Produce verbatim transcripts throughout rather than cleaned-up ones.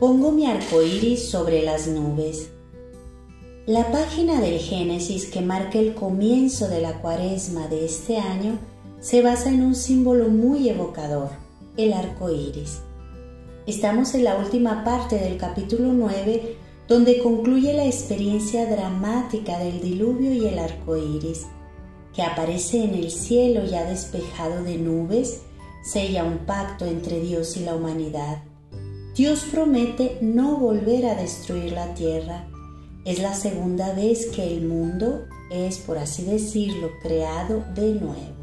Pongo mi arco iris sobre las nubes. La página del Génesis que marca el comienzo de la Cuaresma de este año se basa en un símbolo muy evocador, el arco iris. Estamos en la última parte del capítulo nueve, donde concluye la experiencia dramática del diluvio y el arco iris, que aparece en el cielo ya despejado de nubes, sella un pacto entre Dios y la humanidad. Dios promete no volver a destruir la tierra. Es la segunda vez que el mundo es, por así decirlo, creado de nuevo.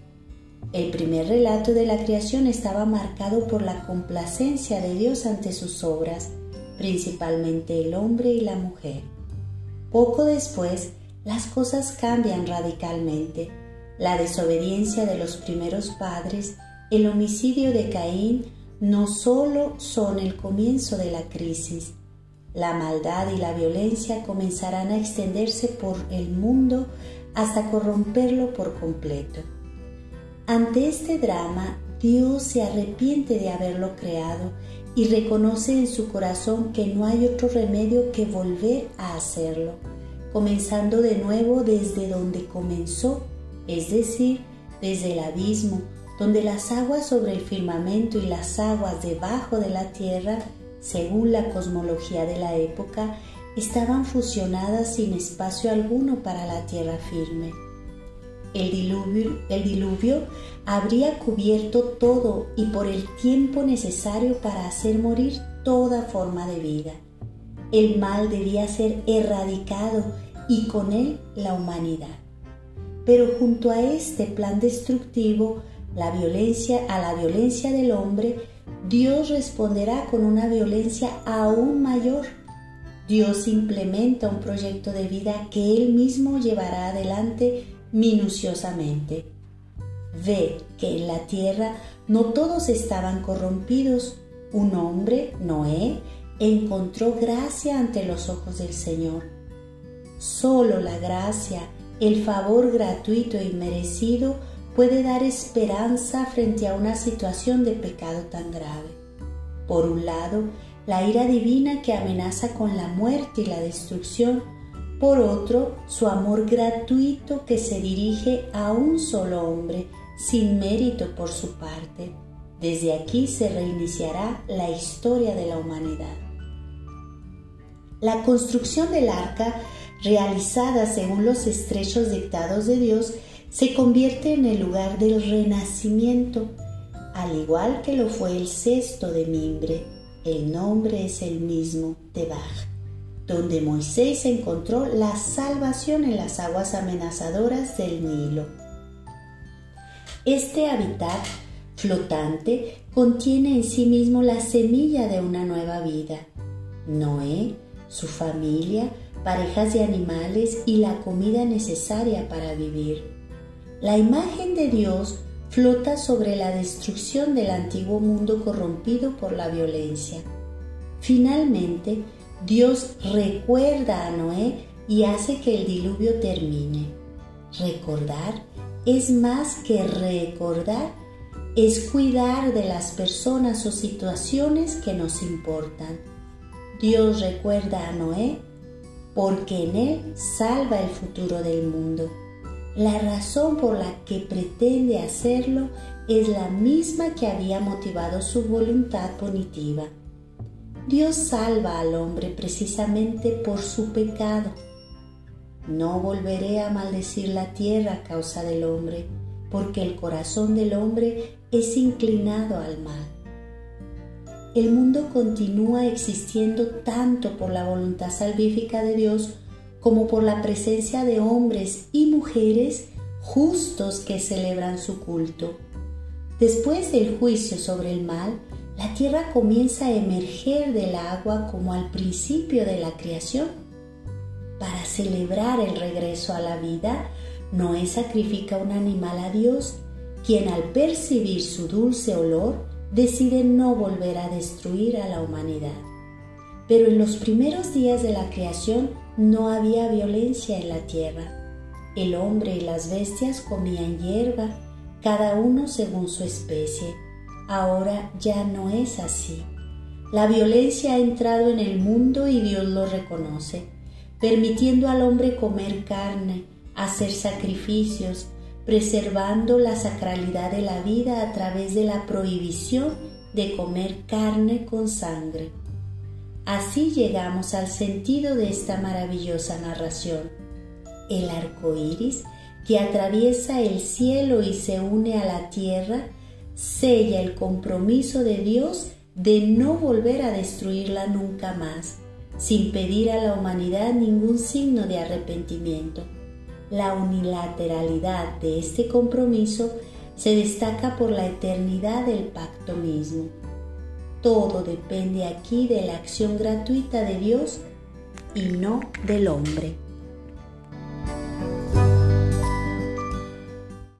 El primer relato de la creación estaba marcado por la complacencia de Dios ante sus obras, principalmente el hombre y la mujer. Poco después, las cosas cambian radicalmente. La desobediencia de los primeros padres, el homicidio de Caín, no solo son el comienzo de la crisis. La maldad y la violencia comenzarán a extenderse por el mundo hasta corromperlo por completo. Ante este drama, Dios se arrepiente de haberlo creado y reconoce en su corazón que no hay otro remedio que volver a hacerlo, comenzando de nuevo desde donde comenzó, es decir, desde el abismo, donde las aguas sobre el firmamento y las aguas debajo de la tierra, según la cosmología de la época, estaban fusionadas sin espacio alguno para la tierra firme. El diluvio, el diluvio habría cubierto todo y por el tiempo necesario para hacer morir toda forma de vida. El mal debía ser erradicado y con él la humanidad. Pero junto a este plan destructivo, la violencia, a la violencia del hombre, Dios responderá con una violencia aún mayor. Dios implementa un proyecto de vida que Él mismo llevará adelante minuciosamente. Ve que en la tierra no todos estaban corrompidos. Un hombre, Noé, encontró gracia ante los ojos del Señor. Solo la gracia, el favor gratuito y merecido, puede dar esperanza frente a una situación de pecado tan grave. Por un lado, la ira divina que amenaza con la muerte y la destrucción. Por otro, su amor gratuito que se dirige a un solo hombre, sin mérito por su parte. Desde aquí se reiniciará la historia de la humanidad. La construcción del arca, realizada según los estrechos dictados de Dios, se convierte en el lugar del renacimiento, al igual que lo fue el cesto de mimbre. El nombre es el mismo, Tebaj, donde Moisés encontró la salvación en las aguas amenazadoras del Nilo. Este hábitat flotante contiene en sí mismo la semilla de una nueva vida. Noé, su familia, parejas de animales y la comida necesaria para vivir. La imagen de Dios flota sobre la destrucción del antiguo mundo corrompido por la violencia. Finalmente, Dios recuerda a Noé y hace que el diluvio termine. Recordar es más que recordar, es cuidar de las personas o situaciones que nos importan. Dios recuerda a Noé porque en él salva el futuro del mundo. La razón por la que pretende hacerlo es la misma que había motivado su voluntad punitiva. Dios salva al hombre precisamente por su pecado. No volveré a maldecir la tierra a causa del hombre, porque el corazón del hombre es inclinado al mal. El mundo continúa existiendo tanto por la voluntad salvífica de Dios como por la presencia de hombres y mujeres justos que celebran su culto. Después del juicio sobre el mal, la tierra comienza a emerger del agua como al principio de la creación. Para celebrar el regreso a la vida, Noé sacrifica un animal a Dios, quien al percibir su dulce olor decide no volver a destruir a la humanidad. Pero en los primeros días de la creación no había violencia en la tierra. El hombre y las bestias comían hierba, cada uno según su especie. Ahora ya no es así. La violencia ha entrado en el mundo y Dios lo reconoce, permitiendo al hombre comer carne, hacer sacrificios, preservando la sacralidad de la vida a través de la prohibición de comer carne con sangre. Así llegamos al sentido de esta maravillosa narración. El arco iris, que atraviesa el cielo y se une a la tierra, sella el compromiso de Dios de no volver a destruirla nunca más, sin pedir a la humanidad ningún signo de arrepentimiento. La unilateralidad de este compromiso se destaca por la eternidad del pacto mismo. Todo depende aquí de la acción gratuita de Dios y no del hombre.